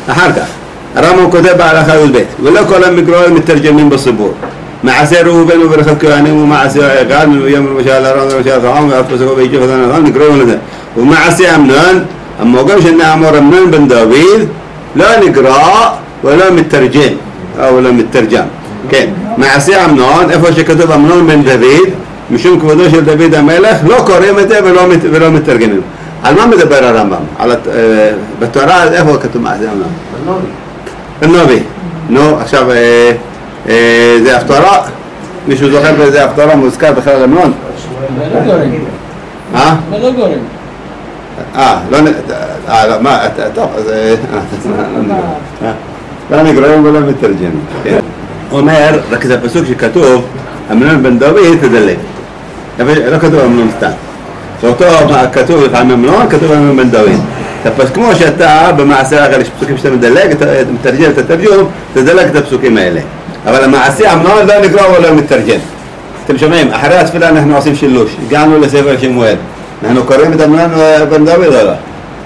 אחר כך, הרמב"ם כותב בהלכה י"ב, ולא כל המקראים מתרגמים בסיפור. מעשה ראובן וברכת כהנים ומעשה אחד מביאים למשל הרמב"ם למשל חכם ואף פסקו וישוף את הנכון נקראו לזה. ומעשה אמנון, המוגם שנאמר אמנון בן דוד, לא נקרא ולא מתרגם, או לא מתרגם. כן, מעשה אמנון, איפה שכתוב אמנון בן דוד, משום כבודו של דוד המלך, לא קוראים את זה ולא מתרגמים. על מה מדבר הרמב"ם? בתורה, איפה כתוב מעשה אמנון? בנובי. נו, עכשיו, זה הפטרה? מישהו זוכר באיזה הפטרה מוזכר בכלל אמנון? לא גורם. לא, מה, טוב, אז... לא נגרעים ולא מתרגמים. אומר, רק זה הפסוק שכתוב, אמנון בן דוד תדלג. לא כתוב אמנון סתם. שאותו כתוב לפעמים אמנון, כתוב אמנון בן דוד. כמו שאתה במעשה אחר, יש פסוקים שאתה מדלג, אתה מתרגם את התרגום, תדלג את הפסוקים האלה. אבל המעשה אמנון לא נקרא ולא מתרגם. אתם שומעים, אחרי התפילה אנחנו עושים שילוש. הגענו לספר שמואל. אנחנו קוראים את אמנון בן דוד או לא?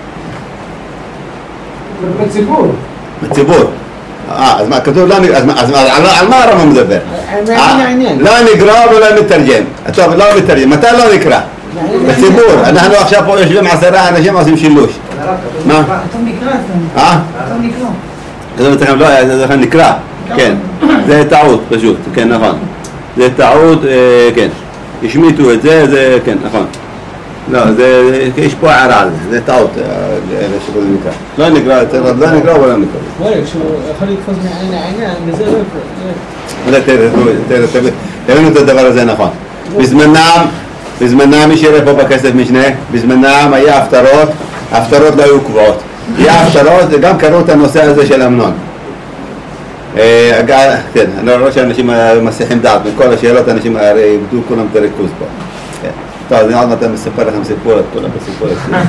בציבור. בציבור. אז מה כתוב לא נקרא, אז על מה הרמב"ם מדבר? לא נקרא ולא מתרגם. טוב, לא מתרגם. מתי לא נקרא? בציבור. אנחנו עכשיו פה יושבים 10 אנשים עושים שילוש. מה? אתה נקרא. אתה נקרא. זה נקרא. כן. זה טעות פשוט. כן, נכון. זה טעות, כן. השמיטו את זה, זה, כן, נכון. לא, יש פה הערה על זה, זה טעות, שזה נקרא. לא נקרא, לא נקרא או לא נקרא. וואלה, כשהוא יכול לתפוס מעין העניין, וזה לא יפה. תראינו את הדבר הזה נכון. בזמנם, מי שיראה פה בכסף משנה, בזמנם היה הפטרות, ההפטרות לא היו קבועות. היה הפטרות, גם קראו את הנושא הזה של אמנון. כן, אני רואה שאנשים מסיחים דעת, מכל השאלות אנשים הרי איבדו כולם את הריכוז פה. טוב, אז אני עוד מעט מספר לכם סיפור, את כולם בסיפור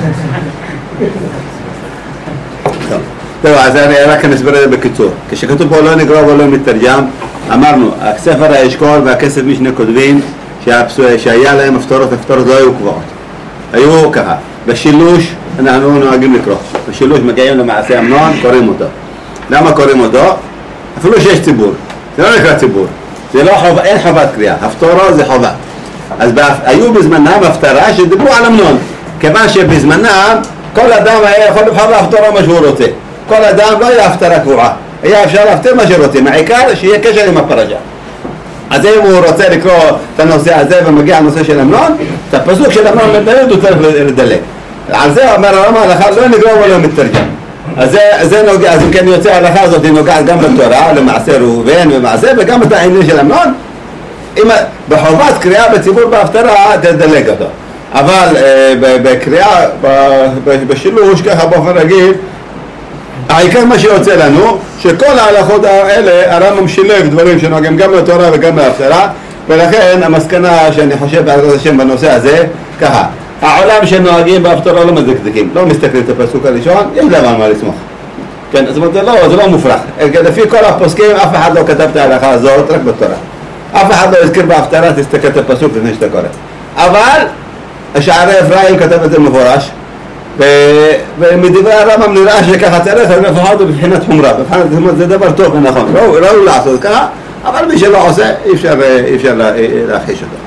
טוב, אז אני רק נסבר את זה בקיצור. כשכתוב פה לא נקרא ולא מתרגם, אמרנו, הספר האשכול והכסף משנה כותבים שהיה להם הפטרות לא היו קבועות. היו ככה, בשילוש אנחנו נוהגים לקרוא. בשילוש מגיעים למעשה אמנון, קוראים אותו. למה קוראים אותו? אפילו שיש ציבור. זה לא נקרא ציבור. זה לא חובה, אין חובת קריאה. הפטורה זה חובה. אז היו בזמנם הפטרה שדיברו על אמנון. כיוון שבזמנם כל אדם היה יכול לבחור להפטרה מה שהוא רוצה. כל אדם לא היה הפטרה קבועה. היה אפשר להפטר מה שרוצים. העיקר שיהיה קשר עם הפרשה. אז אם הוא רוצה לקרוא את הנושא הזה ומגיע הנושא של אמנון, את הפסוק של אמנון מדלג הוא צריך לדלג. על זה אומר הרמב"ם ההלכה לא נקרא ולא מתרגם. אז זה נוגע, אז אם כן יוצא ההלכה הזאת היא נוגעת גם בתורה, למעשה ראובן ומעשה, וגם את העניין של אמנון. אם בחובת קריאה בציבור בהפטרה תדלג אותו. אבל בקריאה, בשילוש ככה באופן רגיל, העיקר מה שיוצא לנו, שכל ההלכות האלה הרמב"ם שילב דברים שנוגעים גם בתורה וגם בהפטרה, ולכן המסקנה שאני חושב בעזרת השם בנושא הזה, ככה, העולם שנוהגים בהפטרה לא מדקדקים, לא מסתכלים את הפסוק הראשון, יש להם על מה לסמוך. כן, זאת אומרת, זה לא מופרך. לפי כל הפוסקים, אף אחד לא כתב את ההלכה הזאת, רק בתורה. אף אחד לא הזכיר בהפטרה, תסתכל את הפסוק לפני שאתה קורא. אבל, השערי אפרים כתב את זה מפורש, ומדברי הרמב"ם נראה שככה צריך, אז לפחות הוא בבחינת חומרה. זה דבר טוב ונכון. לא לעשות ככה, אבל מי שלא עושה, אי אפשר להכחיש אותו.